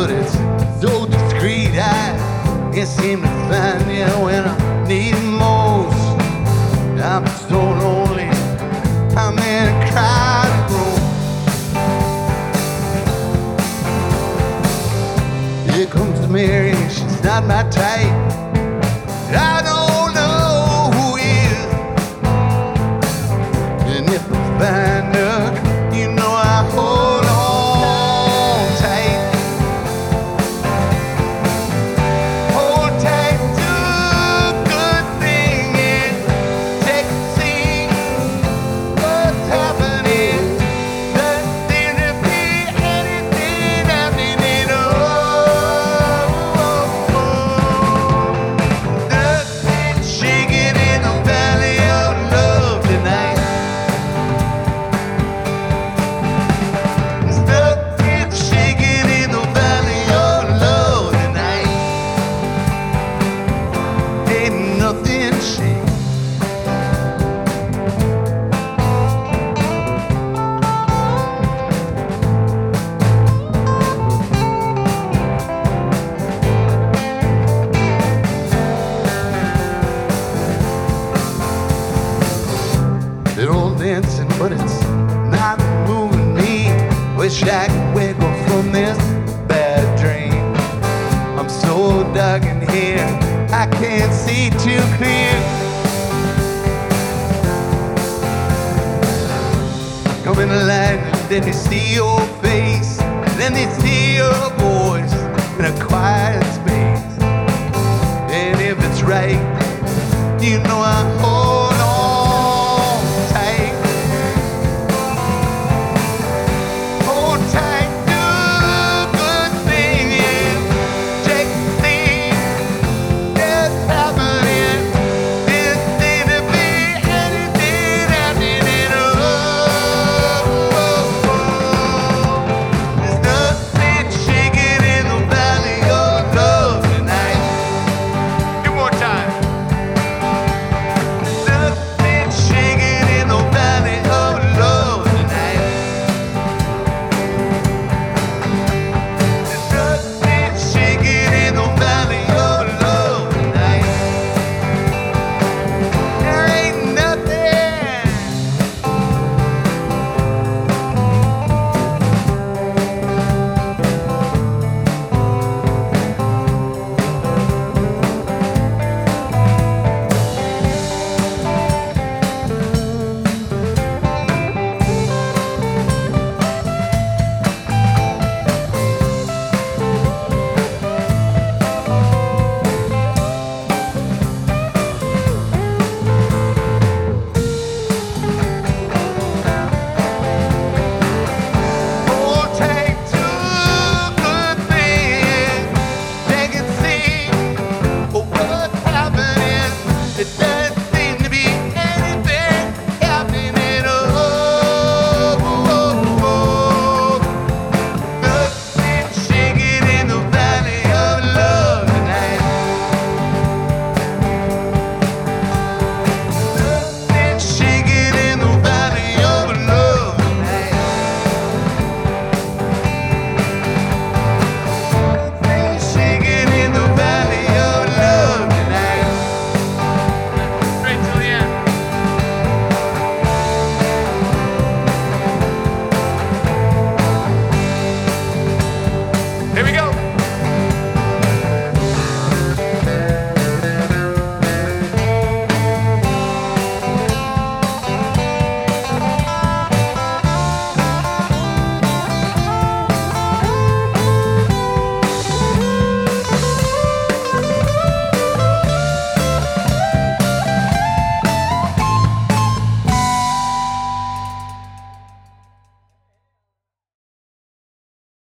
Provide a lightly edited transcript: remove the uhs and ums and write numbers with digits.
but it's so discreet. I can't seem to find you when I need it most. I'm so lonely, I'm in a crowded room. Here comes Mary, she's not my type. I don't know who is. And if I find her, you know I hold on tight. Hold tight to a good thing and take a seat. What's happening? Doesn't seem to be anything happening. Nothing shaking in the valley of love tonight. Nothing shaking in the valley of love tonight. Ain't nothing shaking. They're all dancing, but it's not moving me. Wish I could wake up from this bad dream. I'm so dark in here, I can't see too clear. Come in the light, then they see your face, then they see your voice in a quiet space. And if it's right, you know I hold